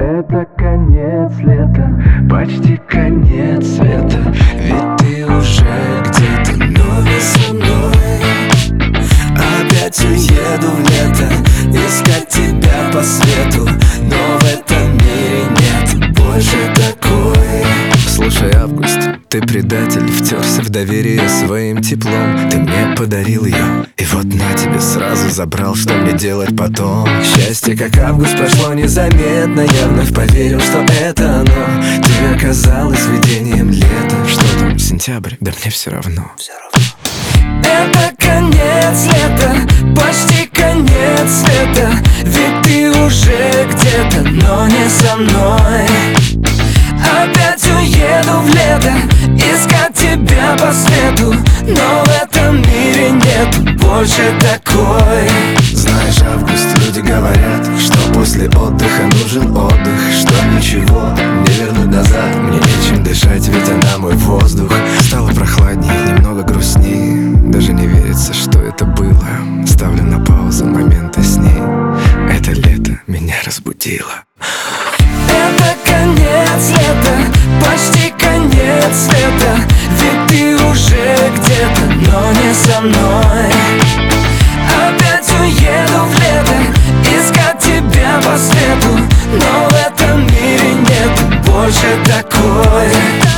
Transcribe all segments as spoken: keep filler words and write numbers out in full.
Это конец лета, почти конец света. Ведь ты уже где-то, но не со мной. Опять уеду в лето, искать тебя по свету, но в этом мире нет больше такой. Слушай, Август, ты предатель, втерся в доверие своим теплом. Ты мне подарил ее, и вот на тебе сразу забрал. Что мне делать потом? Счастье, как август, прошло незаметно. Я вновь поверил, что это оно. Ты оказалось видением лета. Что там, сентябрь? Да мне все равно. Все равно. Это конец лета, почти конец света. Ведь ты уже где-то, но не со мной. Опять уеду в лето, искать тебя по свету, но в этом мире нет больше такой. Знаешь, Август, люди говорят, что после отдыха нужен отдых, что ничего не вернуть назад. Мне нечем дышать, ведь она мой воздух. Стало прохладнее, немного грустнее. Даже не верится, что это было. Ставлю на паузу моменты с ней. Это лето меня разбудило. Это конец лета, почти конец света. Ведь ты уже где-то, но не со мной. Опять уеду в лето, искать тебя по свету, но в этом мире нет больше такой.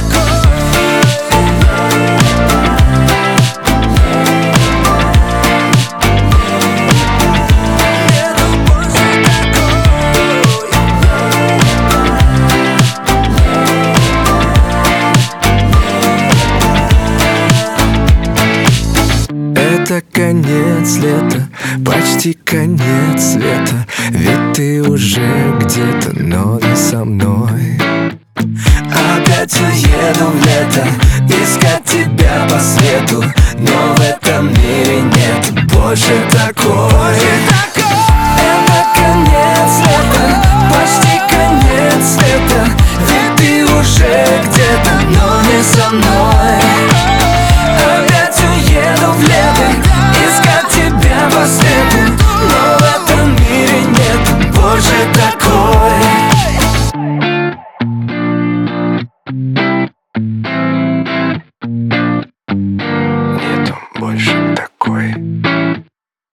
Это конец лета, почти конец света. Ведь ты уже где-то, но не со мной. Опять уеду в лето, искать тебя по свету, но в этом мире нет больше такой. Это конец лета, почти конец света. Ведь ты уже где-то, но не со мной.